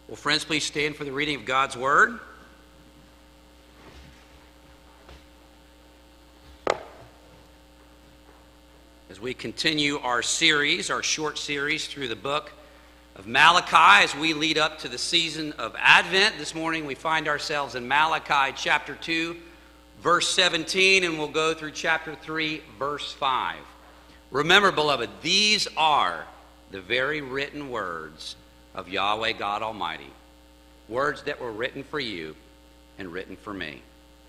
Will friends please stand for the reading of God's Word? As we continue our series, our short series through the book of Malachi, as we lead up to the season of Advent, this morning we find ourselves in Malachi chapter 2, verse 17, and we'll go through chapter 3, verse 5. Remember, beloved, these are the very written words of Yahweh God Almighty, words that were written for you and written for me.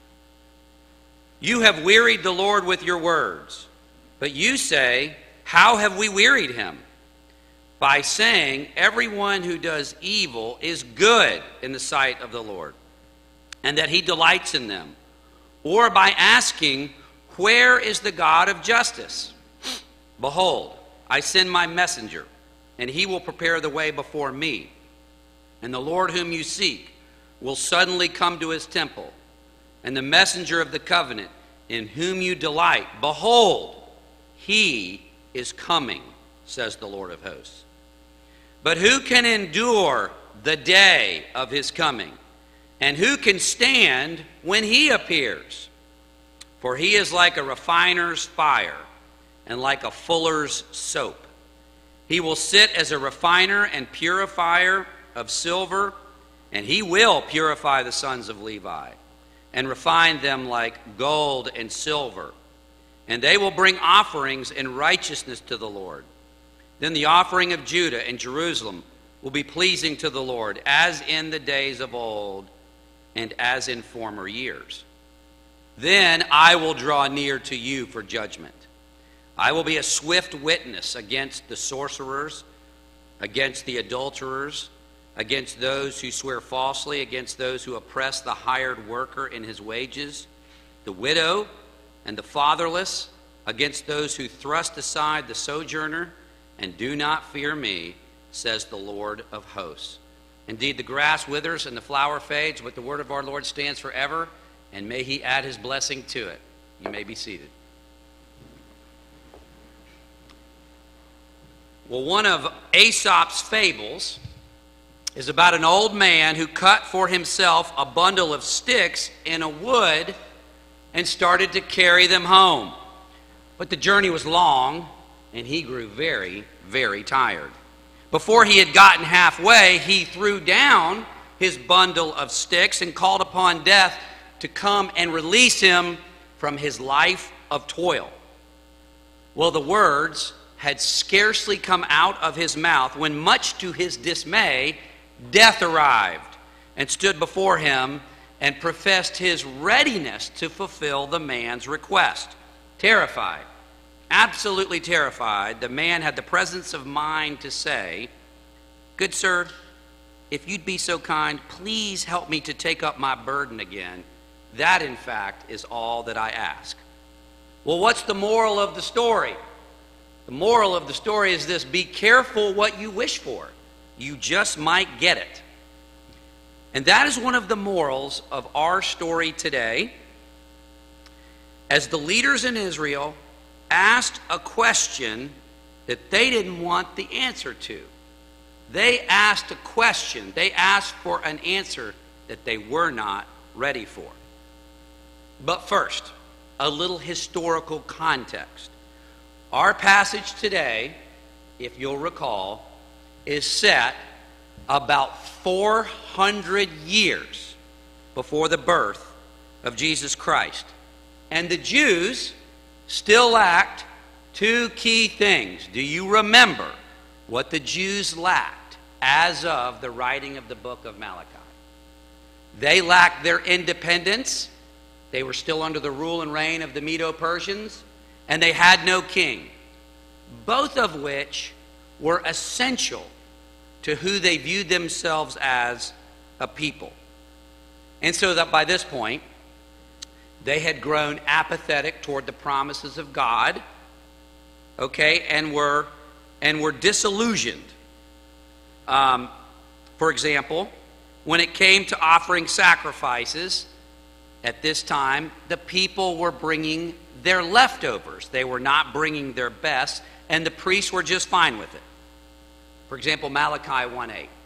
You have wearied the Lord with your words, but you say, how have we wearied him? By saying, everyone who does evil is good in the sight of the Lord, and that he delights in them. Or by asking, where is the God of justice? Behold, I send my messenger, and he will prepare the way before me. And the Lord whom you seek will suddenly come to his temple. And the messenger of the covenant in whom you delight, behold, he is coming, says the Lord of hosts. But who can endure the day of his coming? And who can stand when he appears? For he is like a refiner's fire and like a fuller's soap. He will sit as a refiner and purifier of silver, and he will purify the sons of Levi and refine them like gold and silver. And they will bring offerings in righteousness to the Lord. Then the offering of Judah and Jerusalem will be pleasing to the Lord, as in the days of old and as in former years. Then I will draw near to you for judgment. I will be a swift witness against the sorcerers, against the adulterers, against those who swear falsely, against those who oppress the hired worker in his wages, the widow and the fatherless, against those who thrust aside the sojourner and do not fear me, says the Lord of hosts. Indeed, the grass withers and the flower fades, but the word of our Lord stands forever, and may he add his blessing to it. You may be seated. Well, one of Aesop's fables is about an old man who cut for himself a bundle of sticks in a wood and started to carry them home. But the journey was long, and he grew very, very tired. Before he had gotten halfway, he threw down his bundle of sticks and called upon death to come and release him from his life of toil. Well, the words had scarcely come out of his mouth when, much to his dismay, death arrived and stood before him and professed his readiness to fulfill the man's request. Terrified, absolutely terrified, the man had the presence of mind to say, "Good sir, if you'd be so kind, please help me to take up my burden again. That, in fact, is all that I ask." Well, what's the moral of the story? The moral of the story is this: be careful what you wish for. You just might get it. And that is one of the morals of our story today. As the leaders in Israel asked a question that they didn't want the answer to. They asked a question. They asked for an answer that they were not ready for. But first, a little historical context. Our passage today, if you'll recall, is set about 400 years before the birth of Jesus Christ. And the Jews still lacked two key things. Do you remember what the Jews lacked as of the writing of the book of Malachi? They lacked their independence. They were still under the rule and reign of the Medo-Persians, and they had no king, both of which were essential to who they viewed themselves as a people. And so that by this point, they had grown apathetic toward the promises of God, and were disillusioned. For example, when it came to offering sacrifices, at this time, the people were bringing their leftovers. They were not bringing their best, and the priests were just fine with it. For example, Malachi 1:8.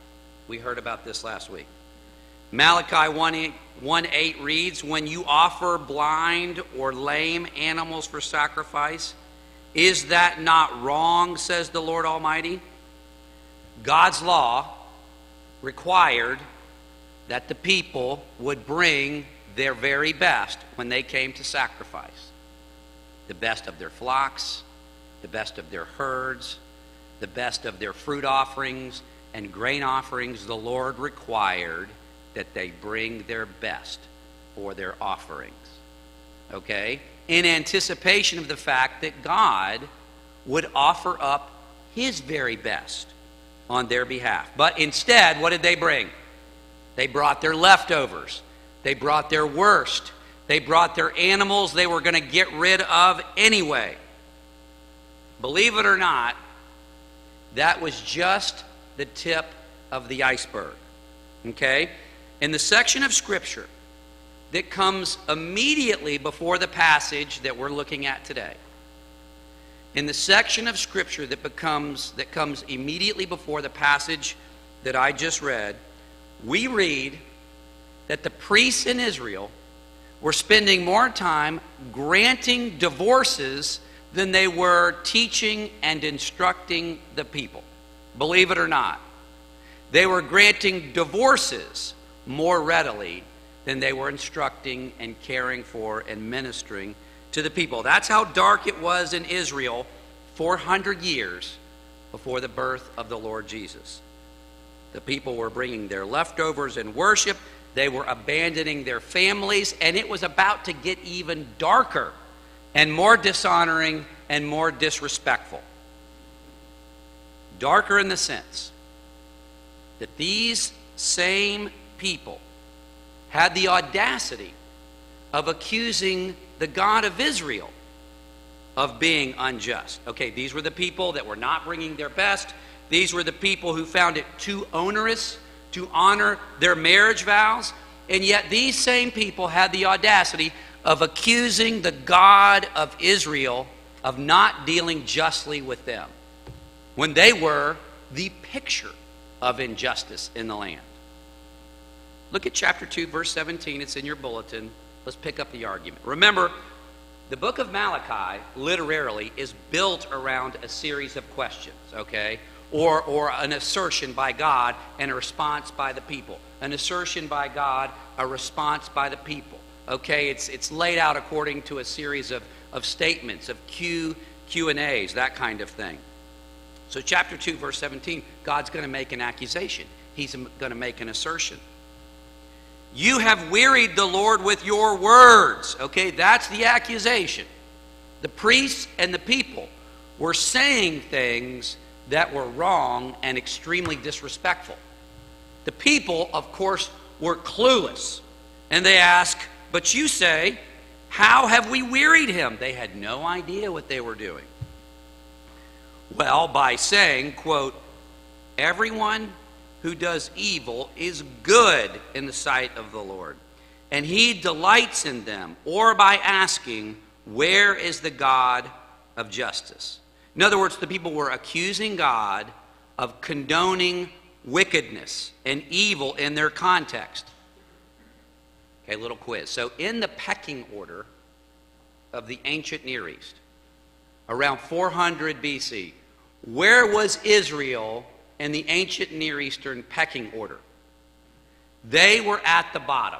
We heard about this last week. Malachi 1:8 reads, when you offer blind or lame animals for sacrifice, is that not wrong, says the Lord Almighty? God's law required that the people would bring their very best when they came to sacrifice. The best of their flocks, the best of their herds, the best of their fruit offerings and grain offerings. The Lord required that they bring their best for their offerings. Okay? In anticipation of the fact that God would offer up his very best on their behalf. But instead, what did they bring? They brought their leftovers. They brought their worst. They brought their animals they were going to get rid of anyway. Believe it or not, that was just the tip of the iceberg. Okay? In the section of Scripture that comes immediately before the passage that we're looking at today, in the section of Scripture that comes immediately before the passage that I just read, we read that the priests in Israel were spending more time granting divorces than they were teaching and instructing the people. Believe it or not. They were granting divorces more readily than they were instructing and caring for and ministering to the people. That's how dark it was in Israel 400 years before the birth of the Lord Jesus. The people were bringing their leftovers in worship. They were abandoning their families, and it was about to get even darker and more dishonoring and more disrespectful. Darker in the sense that these same people had the audacity of accusing the God of Israel of being unjust. Okay, these were the people that were not bringing their best. These were the people who found it too onerous to honor their marriage vows. And yet these same people had the audacity of accusing the God of Israel of not dealing justly with them, when they were the picture of injustice in the land. Look at chapter 2, verse 17. It's in your bulletin. Let's pick up the argument. Remember, the book of Malachi, literally, is built around a series of questions, okay? Or an assertion by God and a response by the people. An assertion by God, a response by the people. Okay, it's laid out according to a series of statements, of Q&As, that kind of thing. So chapter 2, verse 17, God's going to make an accusation. He's going to make an assertion. You have wearied the Lord with your words. Okay, that's the accusation. The priests and the people were saying things that were wrong and extremely disrespectful. The people, of course, were clueless. And they ask, but you say, how have we wearied him? They had no idea what they were doing. Well, by saying, quote, everyone who does evil is good in the sight of the Lord, and he delights in them, or by asking, where is the God of justice? In other words, the people were accusing God of condoning wickedness and evil in their context. Okay, little quiz. So in the pecking order of the ancient Near East, around 400 BC, where was Israel in the ancient Near Eastern pecking order? They were at the bottom.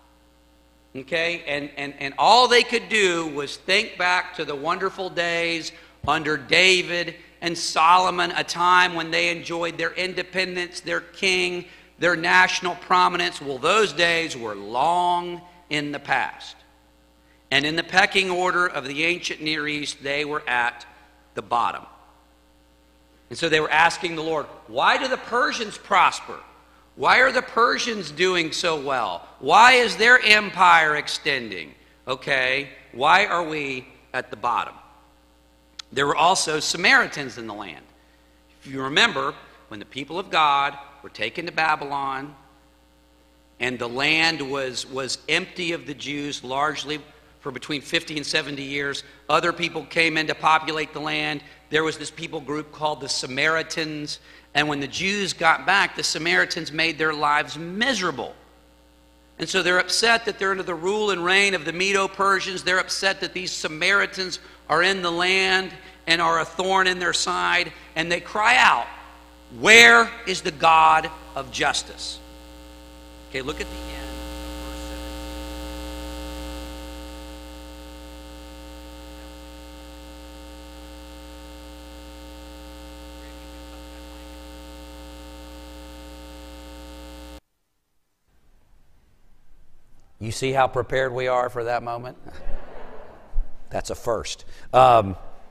Okay? And all they could do was think back to the wonderful days under David and Solomon, a time when they enjoyed their independence, their king, their national prominence. Well, those days were long in the past. And in the pecking order of the ancient Near East, they were at the bottom. And so they were asking the Lord, why do the Persians prosper? Why are the Persians doing so well? Why is their empire extending? Okay, why are we at the bottom? There were also Samaritans in the land. If you remember, when the people of God were taken to Babylon and the land was empty of the Jews largely for between 50 and 70 years, other people came in to populate the land. there was this people group called the Samaritans. And when the Jews got back, the Samaritans made their lives miserable. And so they're upset that they're under the rule and reign of the Medo-Persians. They're upset that these Samaritans are in the land and are a thorn in their side. And they cry out, "Where is the God of justice?" Okay, look at the end. You see how prepared we are for that moment? That's a first. So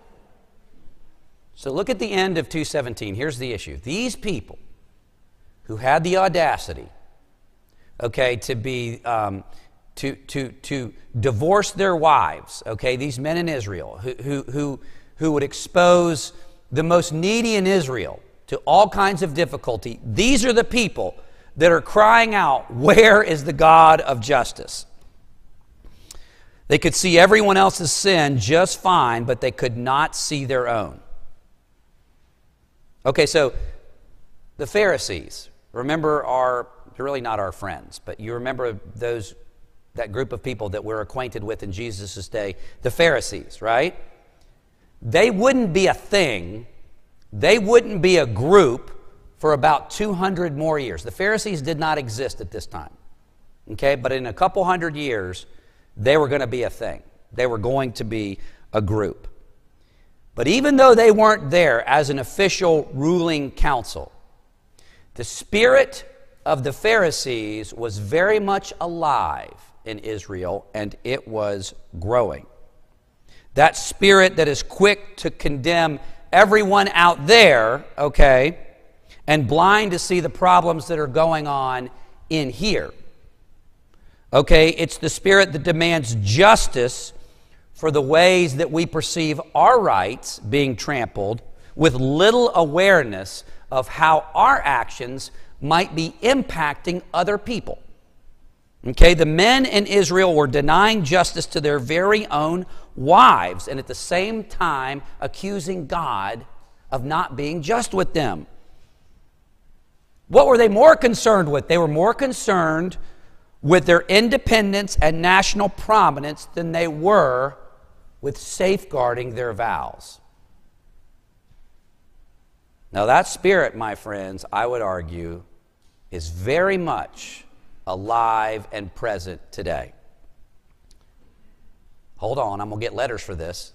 look at the end of 2:17. Here's the issue. These people who had the audacity, okay, to be to divorce their wives, okay, these men in Israel who would expose the most needy in Israel to all kinds of difficulty, these are the people that are crying out, "Where is the God of justice?" They could see everyone else's sin just fine, but they could not see their own. Okay, so the Pharisees, remember, they're really not our friends, but you remember that group of people that we're acquainted with in Jesus' day, the Pharisees, right? They wouldn't be a thing, they wouldn't be a group for about 200 more years. The Pharisees did not exist at this time, okay? But in a couple hundred years, they were going to be a thing. They were going to be a group. But even though they weren't there as an official ruling council, the spirit of the Pharisees was very much alive in Israel, and it was growing. That spirit that is quick to condemn everyone out there, okay, and blind to see the problems that are going on in here. Okay, it's the spirit that demands justice for the ways that we perceive our rights being trampled, with little awareness of how our actions might be impacting other people. Okay, the men in Israel were denying justice to their very own wives, and at the same time accusing God of not being just with them. What were they more concerned with? They were more concerned with their independence and national prominence than they were with safeguarding their vows. Now that spirit, my friends, I would argue, is very much alive and present today. Hold on, I'm going to get letters for this.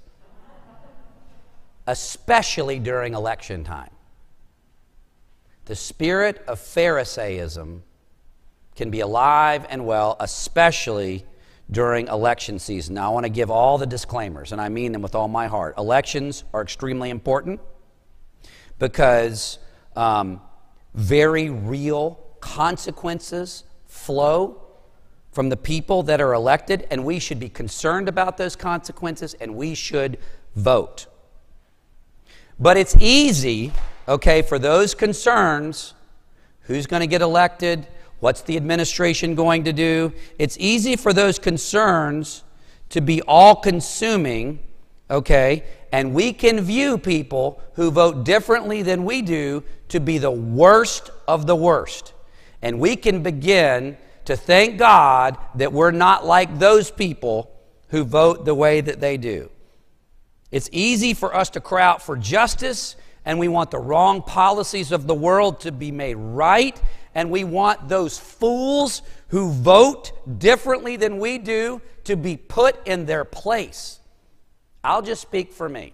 Especially during election time. The spirit of Pharisaism can be alive and well, especially during election season. Now, I want to give all the disclaimers, and I mean them with all my heart. Elections are extremely important because very real consequences flow from the people that are elected, and we should be concerned about those consequences, and we should vote. But it's easy, okay, for those concerns, who's going to get elected, what's the administration going to do? It's easy for those concerns to be all-consuming, okay, and we can view people who vote differently than we do to be the worst of the worst. And we can begin to thank God that we're not like those people who vote the way that they do. It's easy for us to cry out for justice, and we want the wrong policies of the world to be made right, and we want those fools who vote differently than we do to be put in their place. I'll just speak for me.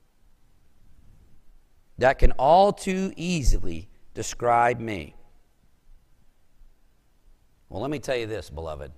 That can all too easily describe me. Well, let me tell you this, beloved.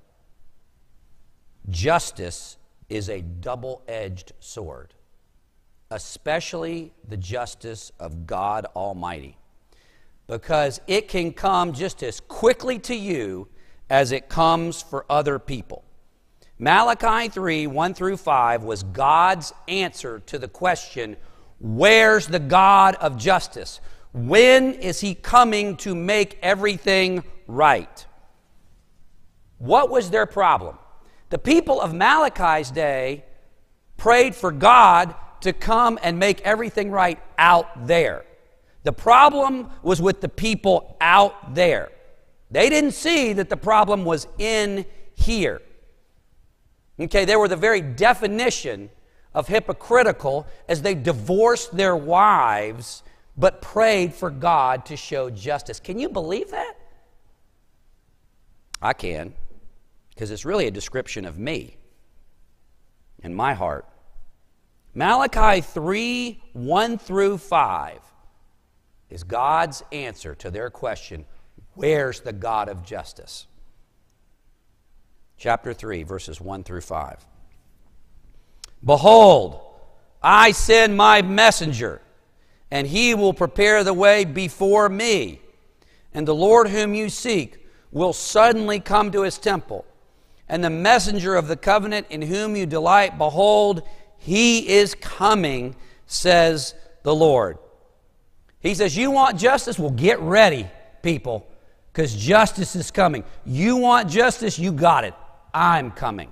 Justice is a double-edged sword, especially the justice of God Almighty, because it can come just as quickly to you as it comes for other people. Malachi 3, 1 through 5 was God's answer to the question, where's the God of justice? When is he coming to make everything right? What was their problem? The people of Malachi's day prayed for God to come and make everything right out there. The problem was with the people out there. They didn't see that the problem was in here. Okay, they were the very definition of hypocritical as they divorced their wives but prayed for God to show justice. Can you believe that? I can, because it's really a description of me and my heart. Malachi 3, 1 through 5 is God's answer to their question, where's the God of justice? Chapter 3, verses 1 through 5. Behold, I send my messenger, and he will prepare the way before me. And the Lord whom you seek will suddenly come to his temple. And the messenger of the covenant in whom you delight, behold, he is coming, says the Lord. He says, you want justice? Well, get ready, people, because justice is coming. You want justice? You got it. I'm coming.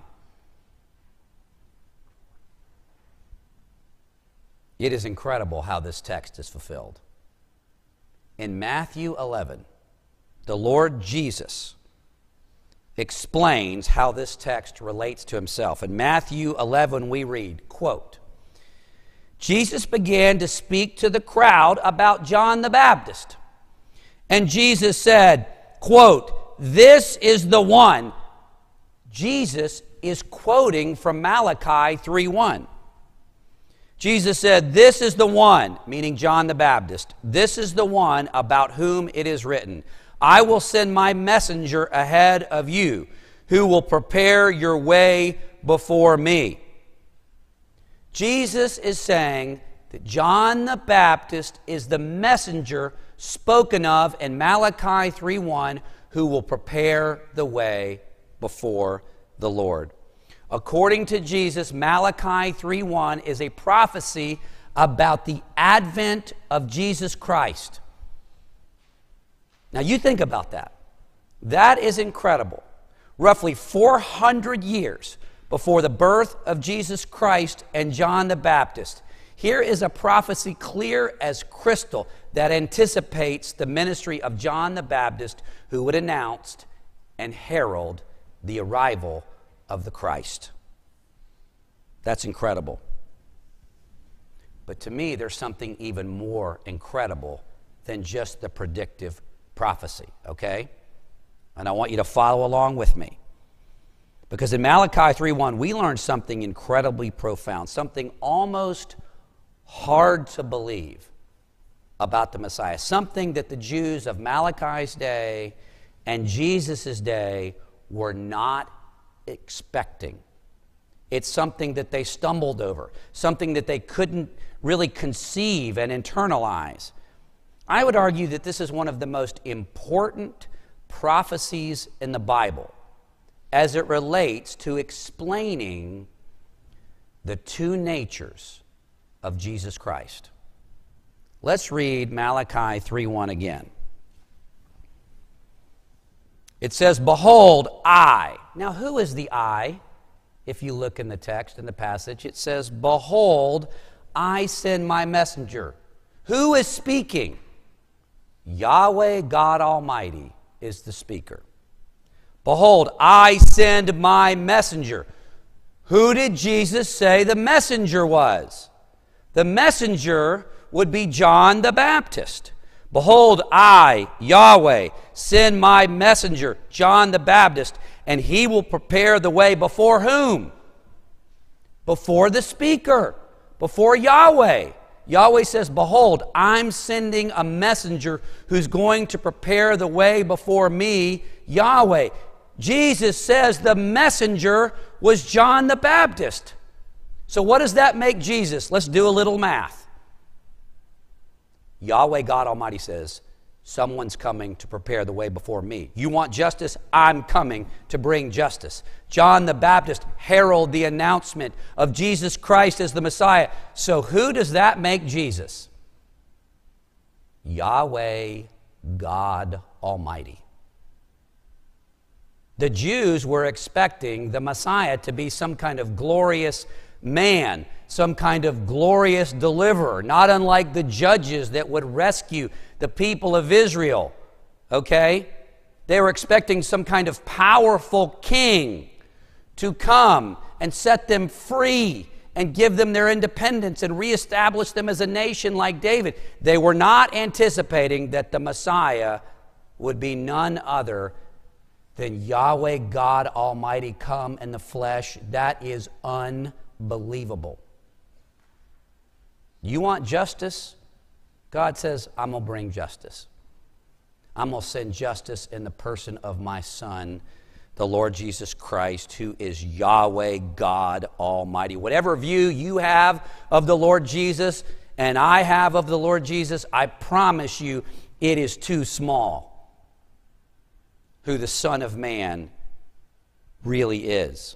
It is incredible how this text is fulfilled. In Matthew 11, the Lord Jesus explains how this text relates to himself. In Matthew 11, we read, quote, Jesus began to speak to the crowd about John the Baptist. And Jesus said, quote, this is the one. Jesus is quoting from Malachi 3:1. Jesus said, this is the one, meaning John the Baptist. This is the one about whom it is written, I will send my messenger ahead of you, who will prepare your way before me. Jesus is saying that John the Baptist is the messenger spoken of in Malachi 3:1, who will prepare the way before the Lord. According to Jesus, Malachi 3:1 is a prophecy about the advent of Jesus Christ. Now you think about that. That is incredible. Roughly 400 years before the birth of Jesus Christ and John the Baptist, here is a prophecy clear as crystal that anticipates the ministry of John the Baptist, who would announce and herald the arrival of the Christ. That's incredible. But to me, there's something even more incredible than just the predictive prophecy, okay? And I want you to follow along with me. Because in Malachi 3:1, we learn something incredibly profound, something almost hard to believe about the Messiah, something that the Jews of Malachi's day and Jesus' day were not expecting. It's something that they stumbled over, something that they couldn't really conceive and internalize. I would argue that this is one of the most important prophecies in the Bible as it relates to explaining the two natures of Jesus Christ. Let's read Malachi 3:1 again. It says, behold, I. Now, who is the I? If you look in the text, in the passage, it says, behold, I send my messenger. Who is speaking? Yahweh God Almighty is the speaker. Behold, I send my messenger. Who did Jesus say the messenger was? The messenger would be John the Baptist. Behold, I, Yahweh, send my messenger, John the Baptist, and he will prepare the way before whom? Before the speaker, before Yahweh. Yahweh says, behold, I'm sending a messenger who's going to prepare the way before me, Yahweh. Jesus says the messenger was John the Baptist. So what does that make Jesus? Let's do a little math. Yahweh God Almighty says, someone's coming to prepare the way before me. You want justice? I'm coming to bring justice. John the Baptist heralded the announcement of Jesus Christ as the Messiah. So who does that make Jesus? Yahweh God Almighty. The Jews were expecting the Messiah to be some kind of glorious man, some kind of glorious deliverer, not unlike the judges that would rescue the people of Israel. Okay? They were expecting some kind of powerful king to come and set them free and give them their independence and reestablish them as a nation like David. They were not anticipating that the Messiah would be none other than Yahweh God Almighty come in the flesh. That is unbelievable. You want justice? God says, I'm going to bring justice. I'm going to send justice in the person of my Son, the Lord Jesus Christ, who is Yahweh God Almighty. Whatever view you have of the Lord Jesus and I have of the Lord Jesus, I promise you it is too small who the Son of Man really is.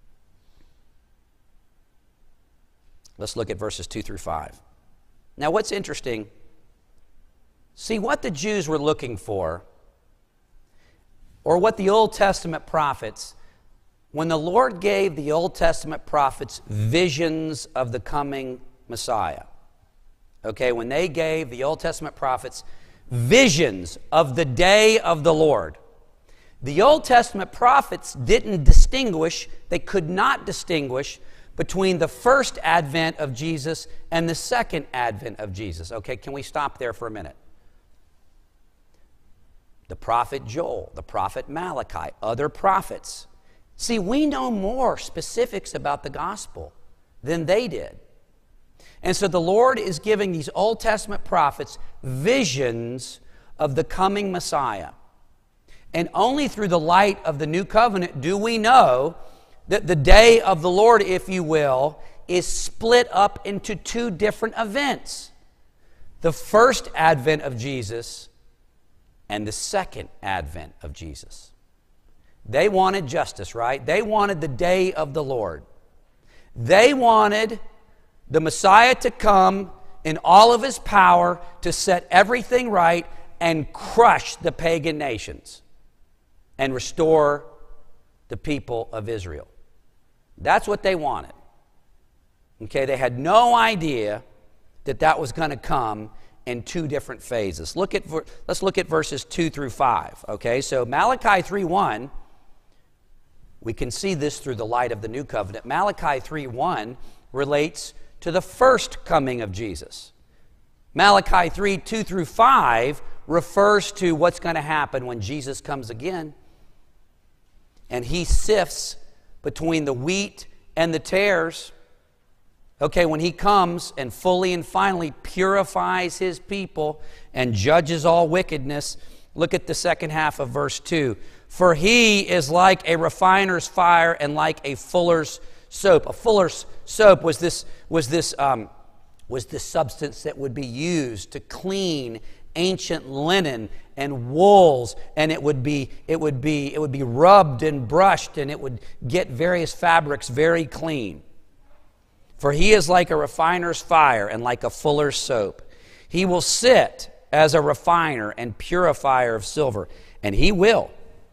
Let's look at verses 2 through 5. Now, what's interesting, see what the Jews were looking for, or what the Old Testament prophets, when the Lord gave the Old Testament prophets visions of the coming Messiah. Okay, when they gave the Old Testament prophets visions of the day of the Lord, the Old Testament prophets didn't distinguish, they could not distinguish between the first advent of Jesus and the second advent of Jesus. Okay, can we stop there for a minute? The prophet Joel, the prophet Malachi, other prophets. See, we know more specifics about the gospel than they did. And so the Lord is giving these Old Testament prophets visions of the coming Messiah. And only through the light of the new covenant do we know that the day of the Lord, if you will, is split up into two different events. The first advent of Jesus and the second advent of Jesus. They wanted justice, right? They wanted the day of the Lord. They wanted the Messiah to come in all of his power to set everything right and crush the pagan nations and restore the people of Israel. That's what they wanted. Okay, they had no idea that that was going to come in two different phases. Let's look at verses 2 through 5. Okay, so Malachi 3:1, we can see this through the light of the new covenant. Malachi 3:1 relates to the first coming of Jesus. Malachi 3:2 through 5 refers to what's going to happen when Jesus comes again and he sifts between the wheat and the tares. Okay, when he comes and fully and finally purifies his people and judges all wickedness, look at the second half of verse 2. For he is like a refiner's fire and like a fuller's soap. A fuller's soap was this substance that would be used to clean ancient linen and wools, and it would be rubbed and brushed, and it would get various fabrics very clean. For he is like a refiner's fire and like a fuller's soap. He will sit as a refiner and purifier of silver, and he will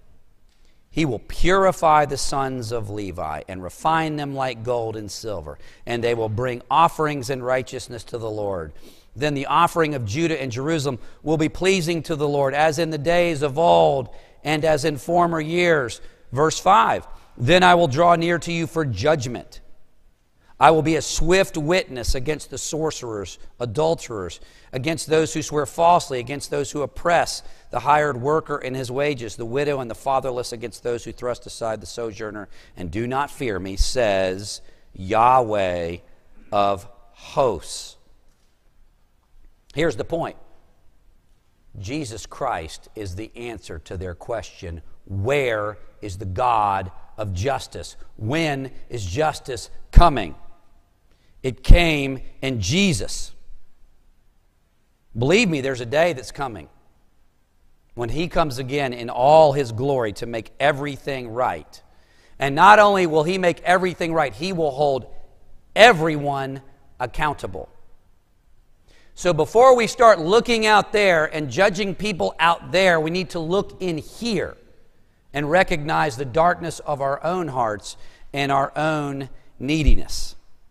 purify the sons of Levi and refine them like gold and silver, and they will bring offerings in righteousness to the Lord. Then the offering of Judah and Jerusalem will be pleasing to the Lord, as in the days of old and as in former years. Verse 5, then I will draw near to you for judgment. I will be a swift witness against the sorcerers, adulterers, against those who swear falsely, against those who oppress the hired worker in his wages, the widow and the fatherless, against those who thrust aside the sojourner and do not fear me, says Yahweh of hosts. Here's the point. Jesus Christ is the answer to their question, where is the God of justice? When is justice coming? It came in Jesus. Believe me, there's a day that's coming when he comes again in all his glory to make everything right. And not only will he make everything right, he will hold everyone accountable. So before we start looking out there and judging people out there, we need to look in here and recognize the darkness of our own hearts and our own neediness.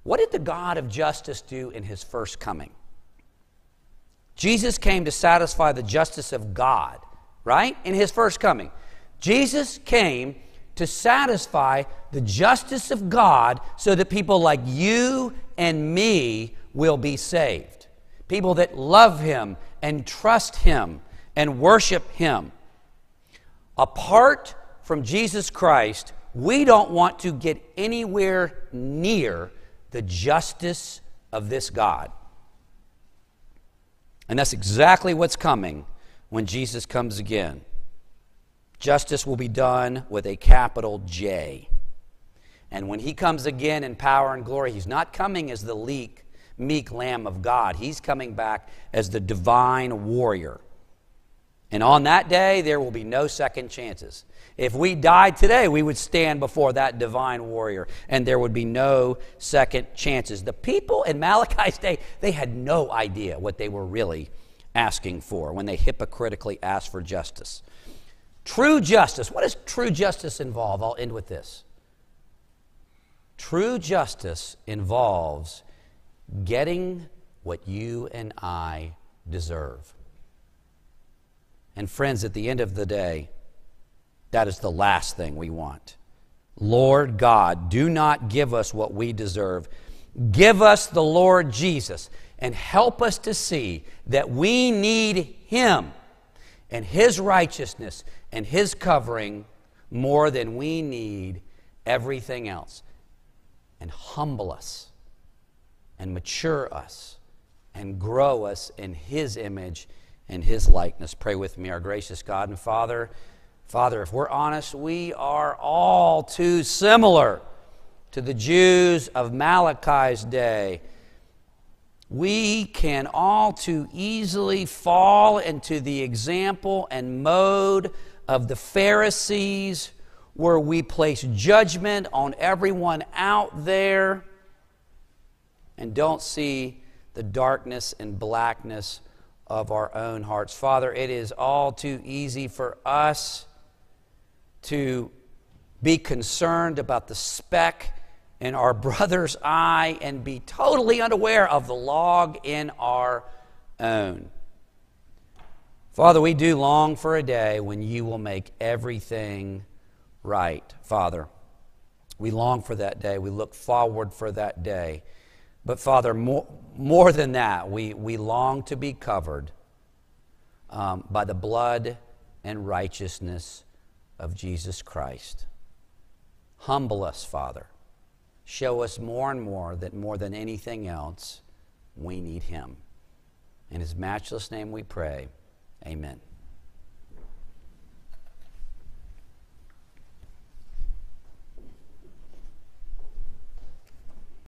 What did the God of justice do in his first coming? Jesus came to satisfy the justice of God, right? In his first coming. Jesus came to satisfy the justice of God so that people like you and me will be saved. People that love him and trust him and worship him. Apart from Jesus Christ, we don't want to get anywhere near the justice of this God. And that's exactly what's coming when Jesus comes again. Justice will be done with a capital J. And when he comes again in power and glory, he's not coming as the meek Lamb of God. He's coming back as the divine warrior. And on that day, there will be no second chances. If we died today, we would stand before that divine warrior, and there would be no second chances. The people in Malachi's day, they had no idea what they were really asking for when they hypocritically asked for justice. True justice. What does true justice involve? I'll end with this. True justice involves getting what you and I deserve. And friends, at the end of the day, that is the last thing we want. Lord God, do not give us what we deserve. Give us the Lord Jesus and help us to see that we need him and his righteousness and his covering more than we need everything else. And humble us and mature us and grow us in his image and his likeness. Pray with me. Our gracious God and Father, if we're honest, we are all too similar to the Jews of Malachi's day. We can all too easily fall into the example and mode of the Pharisees, where we place judgment on everyone out there and don't see the darkness and blackness of our own hearts. Father, it is all too easy for us to be concerned about the speck in our brother's eye and be totally unaware of the log in our own. Father, we do long for a day when you will make everything right. Father, we long for that day. We look forward for that day. But Father, more than that, we long to be covered by the blood and righteousness of Jesus Christ. Humble us, Father. Show us more and more that more than anything else, we need him. In his matchless name we pray. Amen.